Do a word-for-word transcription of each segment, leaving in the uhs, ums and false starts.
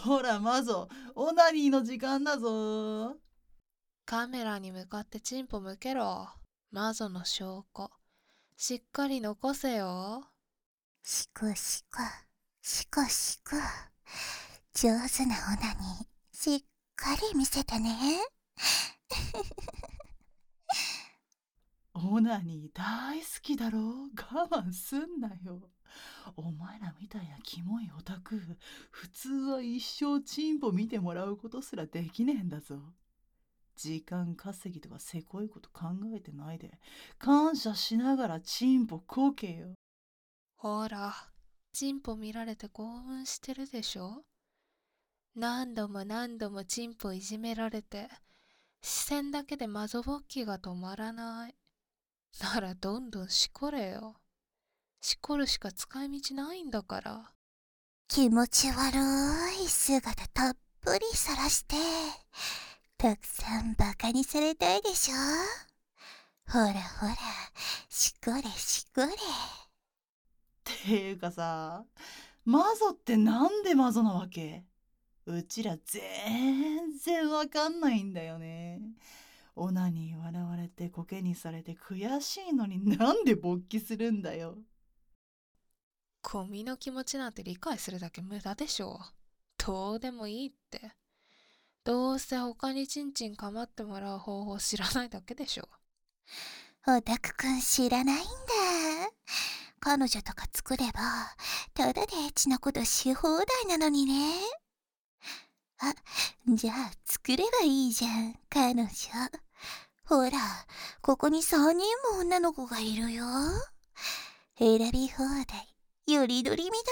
ほらマゾ、オナニーの時間だぞ。 カメラに向かってチンポ向けろ。マゾの証拠。しっかり残せよ。 しこしこ、しこしこ。上手なオナニー、しっかり見せてね。 オナニー大好きだろ。我慢すんなよ。お前らみたいなキモいオタク、普通は一生チンポ見てもらうことすらできねえんだぞ。時間稼ぎとかせこいこと考えてないで、感謝しながらチンポこけよ。 ほら、チンポ見られて興奮してるでしょ。何度も何度もチンポいじめられて、視線だけでマゾ勃起が止まらない。ならどんどんしこれよ。しこるしか使い道ないんだから。 気持ち悪い姿たっぷりさらして、たくさんバカにされたいでしょ。ほらほら、しこれしこれ。 ていうかさ、マゾってなんでマゾなわけ？うちら全然わかんないんだよね。オナニー笑われてコケにされて悔しいのになんで勃起するんだよ。 ゴミの気持ちなんて理解するだけ無駄でしょ。どうでもいいって。どうせ他にチンチンかまってもらう方法知らないだけでしょ。 オタクくん知らないんだ。彼女とか作れば、ただでエッチなことし放題なのにね。あ、じゃあ作ればいいじゃん、彼女。ほら、ここにさんにんも女の子がいるよ。選び放題、よりどりみどり。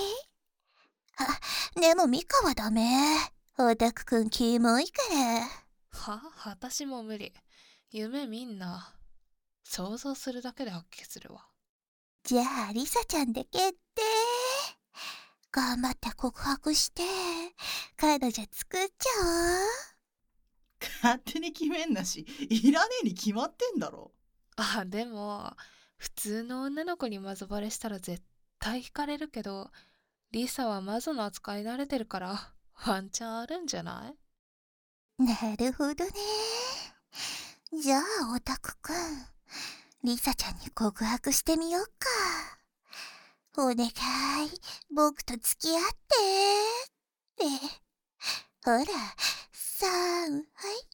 あ、でもミカはダメ。オタクくんキモいから。 は私も無理。夢見んな。想像するだけで吐き気するわ。 じゃあリサちゃんで決定。頑張って告白して彼女作っちゃおう。 勝手に決めんなし、いらねえに決まってんだろ。 あ、でも普通の女の子にマゾバレしたら絶対惹かれるけど、リサはマゾの扱い慣れてるからワンチャンあるんじゃない？ なるほどね。じゃあオタクくん、リサちゃんに告白してみようか。お願い、僕と付き合ってって。ほら、さん、はい。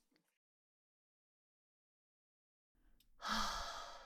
はあ、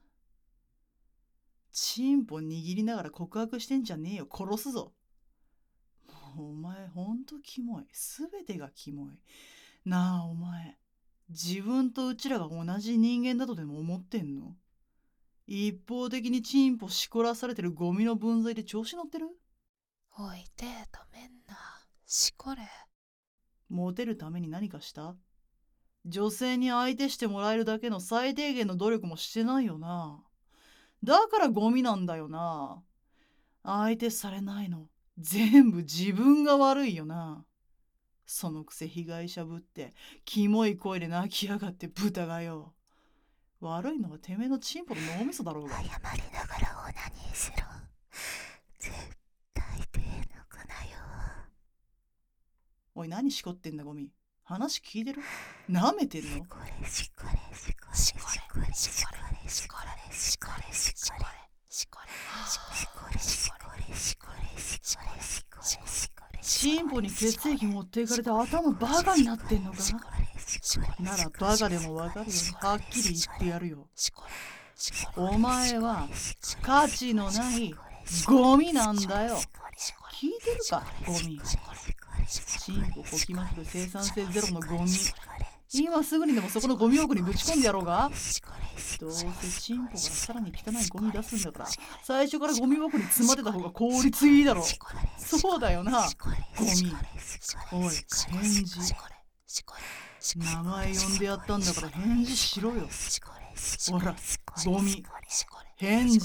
チンポ握りながら告白してんじゃねえよ、殺すぞ。お前ほんとキモい。すべてがキモい。なあお前、自分とうちらが同じ人間だとでも思ってんの？一方的にチンポしこらされてるゴミの分際で調子乗ってる？ おい手止めんな。しこれ。 モテるために何かした？女性に相手してもらえるだけの最低限の努力もしてないよな。だからゴミなんだよな。相手されないの全部自分が悪いよな。そのくせ被害者ぶってキモい声で泣きやがって豚がよ。悪いのはてめえのチンポの脳みそだろうが。 謝りながらオナニーしろ。絶対手抜くなよ。 おい何しこってんだゴミ。話聞いてる？なめてんの？ しこれしこれしこれしこれしこれしこれしこれしこれしこれしこれしこれしこれしこれしこれしこれ。 チンポに血液持っていかれて頭バカになってんのか？ならバカでもわかるようにはっきり言ってやるよ。お前は価値のないゴミなんだよ。聞いてるかゴミ。チンポこきまくる生産性ゼロのゴミ。今すぐにでもそこのゴミ箱にぶち込んでやろうが。どうせチンポからさらに汚いゴミ出すんだから、最初からゴミ箱に詰まってた方が効率いいだろ。そうだよなゴミ。おい返事。名前呼んでやったんだから返事しろよ。ほらゴミ返事。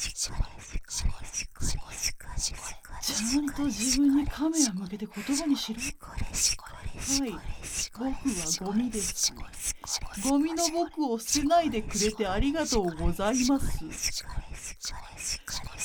ちゃんと自分にカメラ向けて言葉にしろ。はい、僕はゴミです。ゴミの僕を捨てないでくれてありがとうございます。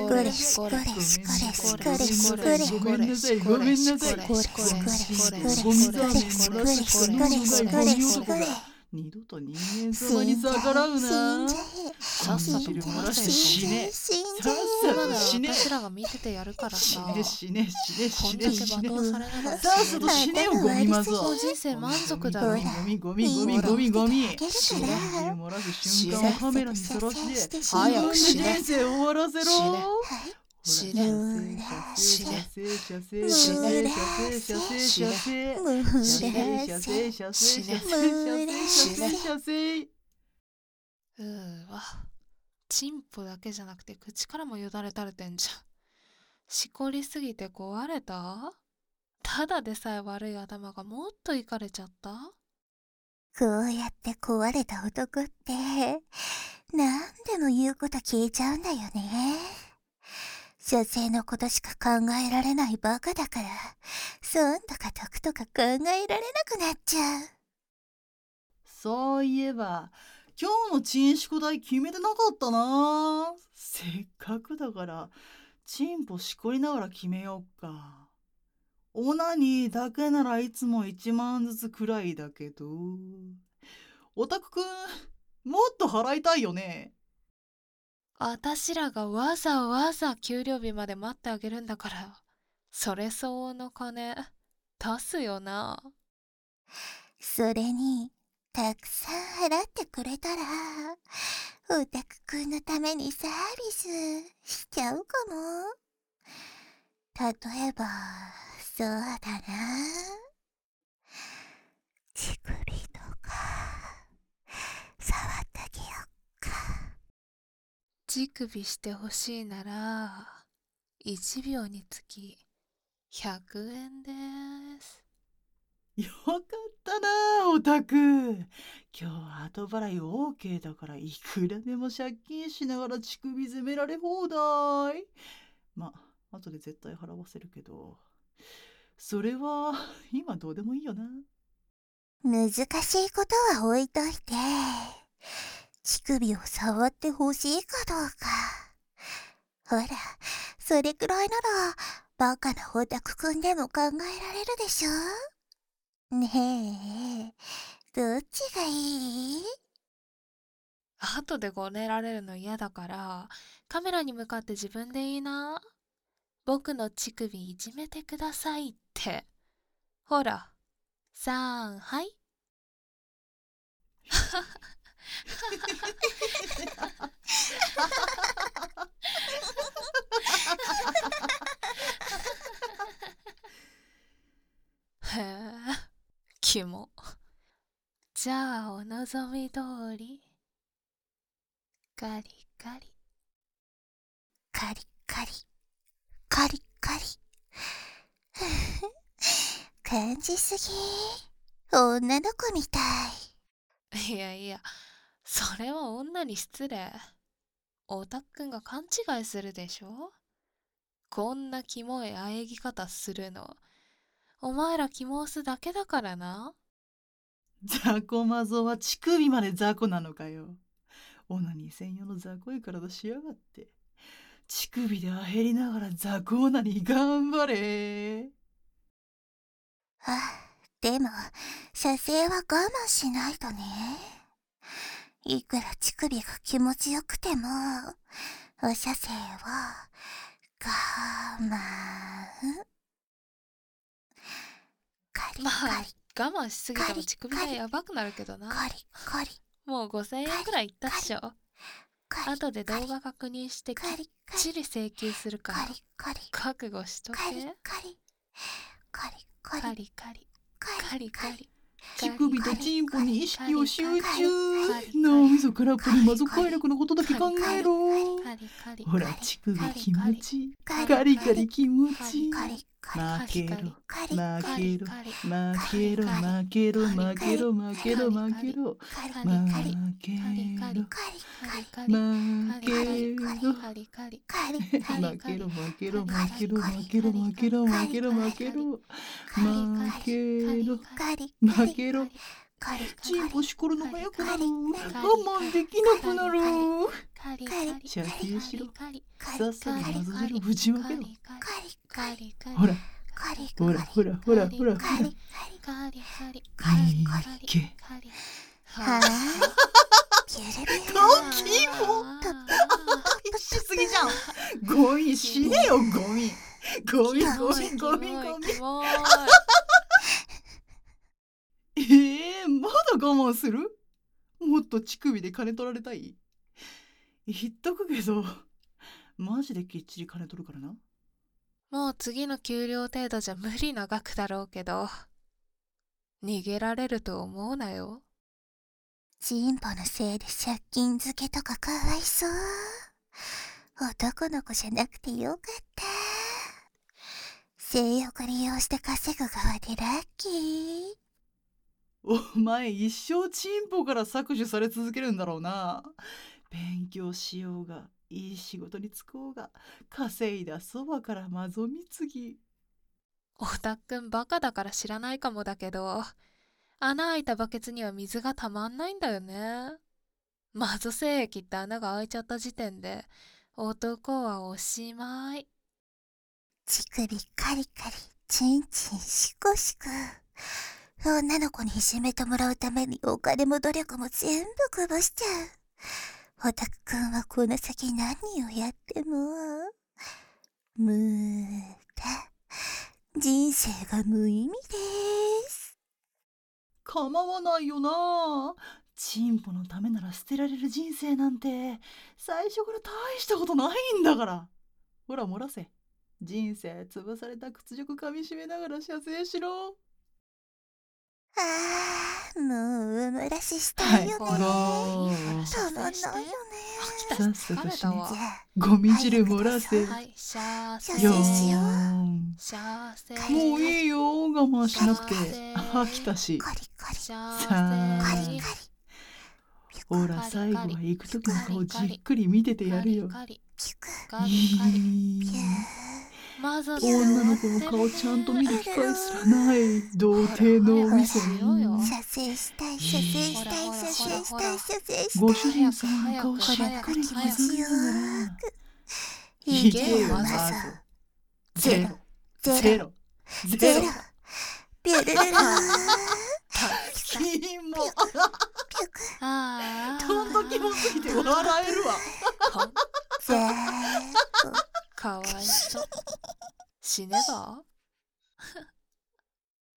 しこれしこれしこれしこれしこれしこれごめんなさいごめんなさい。 これしこれしこれしゴミこれしこれしこれしこれしこれしこれ二度と人間様に逆らうな。 さっさと汁漏ら殺してせよ。 死ね。 死んじさっゃさ今ならと死ね。 私らが見ててやるから死さ。 ね死ね死ねこん死ねだけ罵死ね。 倒されながらさっさと死ねよゴミマゾ。 もう人生満足だろ。 ゴミゴミゴミゴミゴミゴミ。 ける汁から漏らす瞬間をカメラにさらして自早分でく死ね人生終わらせろ。 死ねほら死ね射精射精射精死射ね精射精射精射精ムー射ラ精セ射精射精射精射精射精。 うーわ。チンポだけじゃなくて口からもよだれ垂れてんじゃん。しこりすぎて壊れた？ただでさえ悪い頭がもっといかれちゃった？ こうやって壊れた男って何でも言うこと聞いちゃうんだよね。女性のことしか考えられないバカだから損とか得とか考えられなくなっちゃう。 そういえば今日のチンシコ代決めてなかったな。せっかくだからチンポしこりながら決めよっか。オナニーだけならいつもいちまんずつくらいだけど、オタクくんもっと払いたいよね。 私らがわざわざ給料日まで待ってあげるんだから、それ相応の金出すよな。 それにたくさん払ってくれたらオタクくんのためにサービスしちゃうかも。例えばそうだな、乳首とか触ってあげよっか。 乳首してほしいならいちびょうにつきひゃくえんです。 よかったなオタク。今日は後払い オーケー だからいくらでも借金しながら乳首攻められ放題。まあ後で絶対払わせるけど、それは今どうでもいいよな。 難しいことは置いといて、 乳首を触ってほしいかどうか。ほら、それくらいならバカなオタクくんでも考えられるでしょ。ねえ、どっちがいい？ 後でごねられるの嫌だから、カメラに向かって自分で言いな。僕の乳首いじめてくださいって。ほら、さん、はい。へえ、キモ。じゃあお望み通り。カリカリ。 カリカリ、カリカリ。ふふ、感じすぎ。女の子みたい。 いやいや、それは女に失礼。オタくんが勘違いするでしょ。こんなキモい喘ぎ方するの。お前らキモすだけだからな。 雑魚マゾは乳首まで雑魚なのかよ。オナニー専用の雑魚い体しやがって。乳首であへりながら雑魚オナニー頑張れ。 あ、でも、射精は我慢しないとね。いくら乳首が気持ちよくても、お射精は我慢。カリまカあリ、 我慢しすぎても乳首がやばくなるけどな。 カリカリ、 もうごせんえんくらいいったっしょ。 カリ後で動画確認してきっカリカリ、 ちり請求するからカリカリ、 覚悟しとけ。 カリカリ、カリカカリ、 リカリカカリカリ。 乳首とチンポに意識を集中。 カリカリ脳みそ空っぽにマゾ快楽のことだけ考えろ。 カリカリほら乳首気持ちいい。 カリカリカリ気持ちいい。 カリカリ、 負けろカリ負カけろリカリ負けろ負けろ負けろ負けろ負けろカリカ負リカリけカリろカリカリカリ負けろカリカリカリ負けろ負けろ負けろ負けろ負けろ負けろ負けろ負けろ負けろカリ負けろカリチンポしこるの早くなるカリ我慢できなくなるカリカリ射精しろカリさっさとマゾ汁ぶちまけろカリカリカリほらカリほらほらほらほらほらカリカリカリカリカリいけカリはあ、ビュルビュル。 顔キモしすぎじゃんゴミ死ねよゴミゴミゴミゴミゴミキモいえー、まだ我慢する？もっと乳首で金取られたい？言っとくけどマジできっちり金取るからな。 もう次の給料程度じゃ無理な額だろうけど、逃げられると思うなよ。 チンポのせいで借金漬けとかかわいそう。男の子じゃなくてよかった。性欲利用して稼ぐ側でラッキー。 お前一生チンポから搾取され続けるんだろうな。勉強しようがいい仕事に就こうが稼いだそばからマゾ貢ぎ。 オタくんバカだから知らないかもだけど、穴開いたバケツには水がたまんないんだよね。マゾ精液って穴が開いちゃった時点で男はおしまい。 乳首カリカリ、チンチンシコシコ。女の子にいじめてもらうためにお金も努力も全部こぼしちゃう。オタクくんはこの先何をやっても無駄。人生が無意味です。 構わないよな。チンポのためなら捨てられる人生なんて最初から大したことないんだから。ほら漏らせ。人生潰された屈辱かみしめながら射精しろ。 あー、もううむらししたいよね。 はいたまんないよね。 飽きたし疲れたわじ。ゃあゴミ汁漏らせ。 はい、シャーセ射よ精しようーんシャーセもういいよ我慢しなくて幸せ飽きたし。 カリカリシャさあカーセリカリほら最後は行く時の顔じっくり見ててやるよ。 カリピクカリカリいいピュー。 まず女の子の顔ちゃんと見る機会すらない童貞のお店に射精したい射精したい射精したい射精したい。 ご主人様の顔しっかり刻みながら行けよまずゼロゼロゼロゼロビュルルルーキモああほんとキモすぎて笑えるわほんゼーかわいそう死ねば